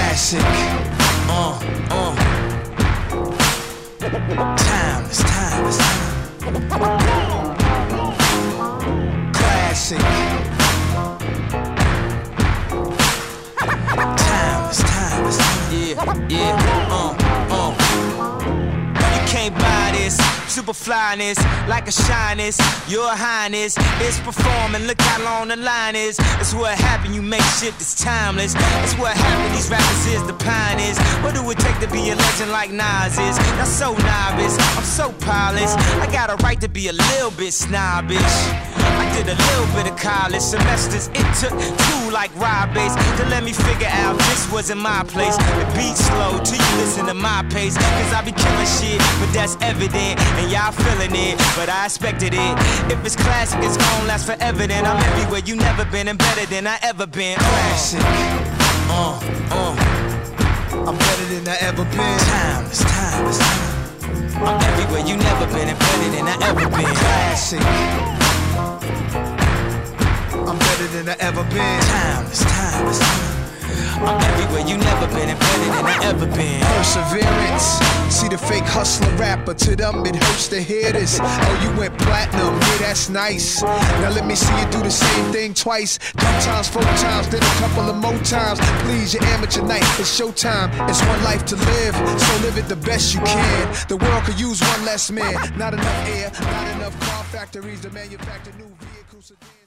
Classic. Timeless. Classic. Timeless. You can't buy this super flyness, like a shyness. Your highness is performing. Look how long the line is. It's what happened. You make shit that's timeless. It's what happened. These rappers is the pioneers. What do it take to be a legend like Nas is? Not so novice. I'm so polished. I got a right to be a little bit snobbish. I did a little bit of college semesters. It took 2 like Rob Bass to let me figure out this wasn't my place. The beat's slow till you listen to my pace. Cause I be killing shit, but that's evident. And y'all feeling it, but I expected it. If it's classic, it's gon' last forever. Then I'm everywhere you never been and better than I ever been. Classic. I'm better than I ever been. Timeless. I'm everywhere you never been and better than I ever been. Classic. I'm better than I ever been. Timeless. I'm everywhere you never been and better than I ever been. Perseverance. See the fake hustler rapper, to them it hurts to hear this. Oh, you went platinum, yeah, that's nice. Now let me see you do the same thing twice. 3 times, 4 times, then a couple of more times. Please, your amateur night, it's showtime. It's one life to live, so live it the best you can. The world could use one less man. Not enough air, not enough car factories to manufacture new vehicles.